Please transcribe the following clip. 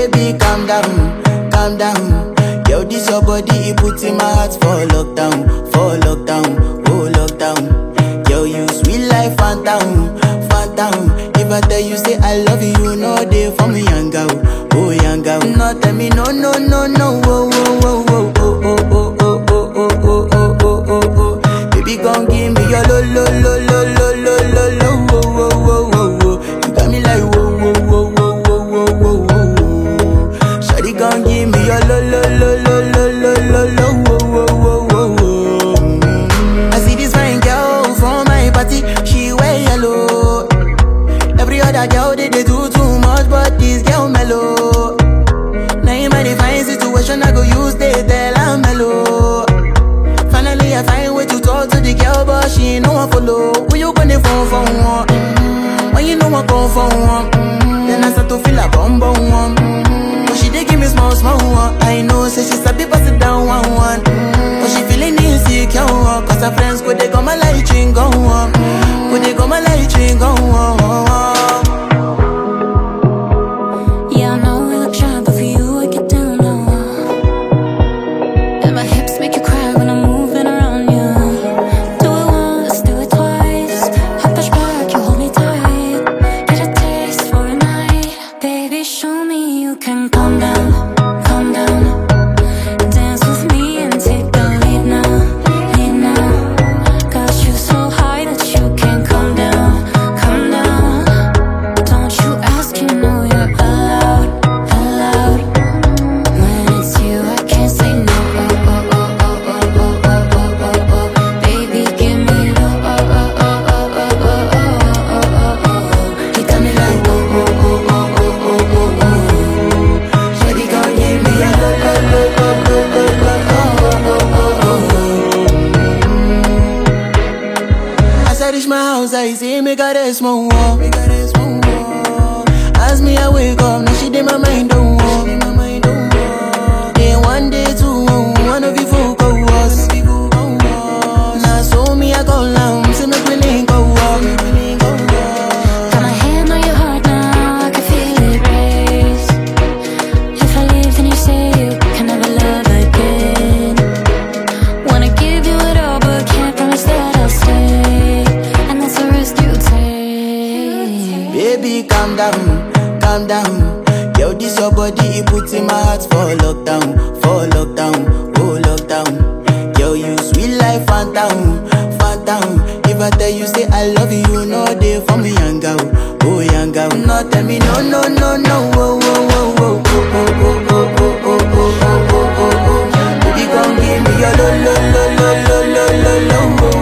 Baby, calm down. Yo, this your body, it puts in my heart for lockdown, oh lockdown. Yo, you sweet life, phantom. If I tell you say I love you, no day for me, young girl, oh young girl. No tell me no, oh, oh, oh, oh, oh, oh, oh, oh, oh, oh, oh, oh, oh, oh. Baby, gon' give me your lo, oh, oh, oh, oh, oh. You got me like whoa, whoa, whoa, whoa, whoa, whoa, whoa. Shawty gon' give me your lo, oh, oh, oh, oh. I see this fine girl from my party, she wear yellow. Every other girl they do too much, but this girl mellow. Now in my divine situation, I go use they tell I'm mellow. Finally I find way to talk to the girl, but she ain't no one follow. Who you gonna phone for one? When you know I come for one, then I start to feel a bum one. But she dey give me small one. I know, say she's happy pass it down one. But she feeling insecure, cause her friends go they come my light ring go on. Go they come my light ring go on. I say make her rest more. As me I wake up, now she did my mind don't walk. Then one day two, one of you folk go was. Now so me I go down, see me willing go walk. Got my hand on your heart now, I can feel it race. If I leave then you say you can never love again. Wanna give you it all but can't promise that I'll stay. Baby, calm down. Yo, this your body, it puts in my heart for lockdown, oh lockdown. Yo, you sweet life, phantom. If I tell you say I love you, no day for me, young girl, oh young girl. No tell me no, oh, oh, oh, oh, oh, oh, oh, oh, oh, oh, oh, oh, oh. Baby, gon' give me your lo, oh.